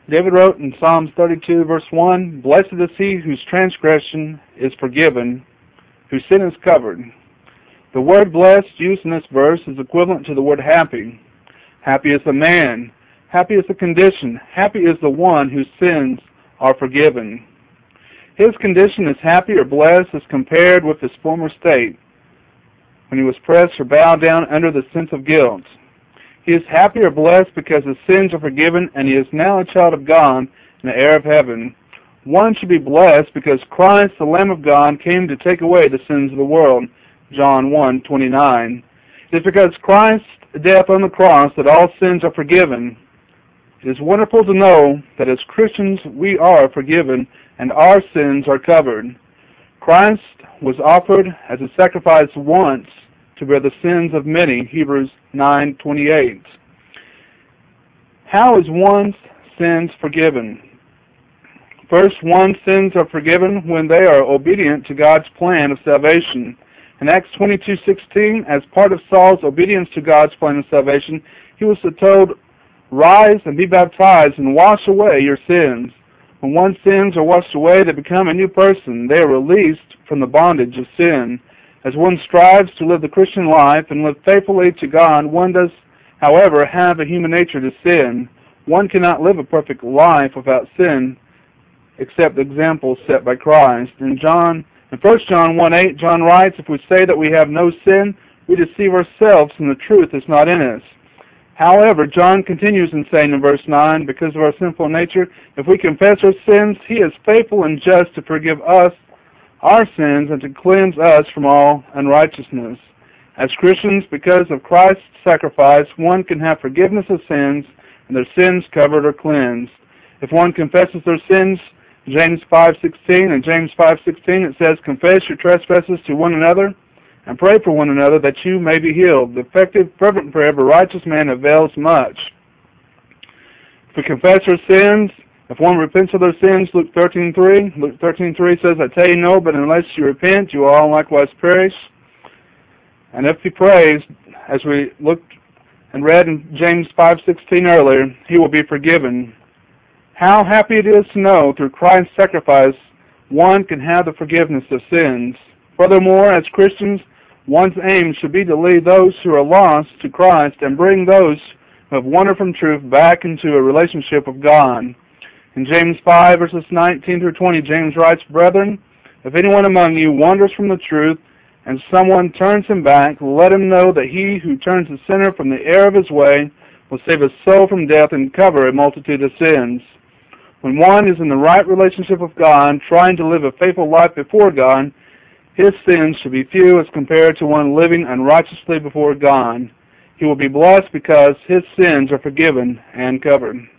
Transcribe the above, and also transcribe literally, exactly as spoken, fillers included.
David wrote in Psalms thirty-two, verse one, "Blessed is he whose transgression is forgiven, whose sin is covered." The word blessed used in this verse is equivalent to the word happy. Happy is the man. Happy is the condition. Happy is the one whose sins are forgiven. His condition is happy or blessed as compared with his former state, when he was pressed or bowed down under the sense of guilt. He is happy or blessed because his sins are forgiven and he is now a child of God and the heir of heaven. One should be blessed because Christ, the Lamb of God, came to take away the sins of the world. John one twenty-nine. It is because Christ's death on the cross that all sins are forgiven. It is wonderful to know that as Christians we are forgiven and our sins are covered. Christ was offered as a sacrifice once to bear the sins of many, Hebrews nine twenty-eight. How is one's sins forgiven? First, one's sins are forgiven when they are obedient to God's plan of salvation. In Acts twenty-two sixteen, as part of Saul's obedience to God's plan of salvation, he was told, "Rise and be baptized and wash away your sins." When one's sins are washed away, they become a new person. They are released from the bondage of sin. As one strives to live the Christian life and live faithfully to God, one does, however, have a human nature to sin. One cannot live a perfect life without sin, except the example set by Christ. In John, in First John one eight, John writes, "If we say that we have no sin, we deceive ourselves, and the truth is not in us." However, John continues in saying in verse nine, because of our sinful nature, if we confess our sins, he is faithful and just to forgive us our sins and to cleanse us from all unrighteousness. As Christians, because of Christ's sacrifice, one can have forgiveness of sins and their sins covered or cleansed. If one confesses their sins, James five sixteen, and James five sixteen, it says, "Confess your trespasses to one another and pray for one another that you may be healed. The effective, fervent prayer of a righteous man avails much." If we confess our sins, if one repents of their sins, Luke thirteen three, Luke thirteen three says, "I tell you no, but unless you repent, you will all likewise perish." And if he prays, as we looked and read in James five sixteen earlier, he will be forgiven. How happy it is to know through Christ's sacrifice one can have the forgiveness of sins. Furthermore, as Christians, one's aim should be to lead those who are lost to Christ and bring those who have wandered from truth back into a relationship with God. In James five, verses nineteen through twenty, James writes, "Brethren, if anyone among you wanders from the truth, and someone turns him back, let him know that he who turns the sinner from the error of his way will save his soul from death and cover a multitude of sins." When one is in the right relationship with God, trying to live a faithful life before God, his sins should be few as compared to one living unrighteously before God. He will be blessed because his sins are forgiven and covered.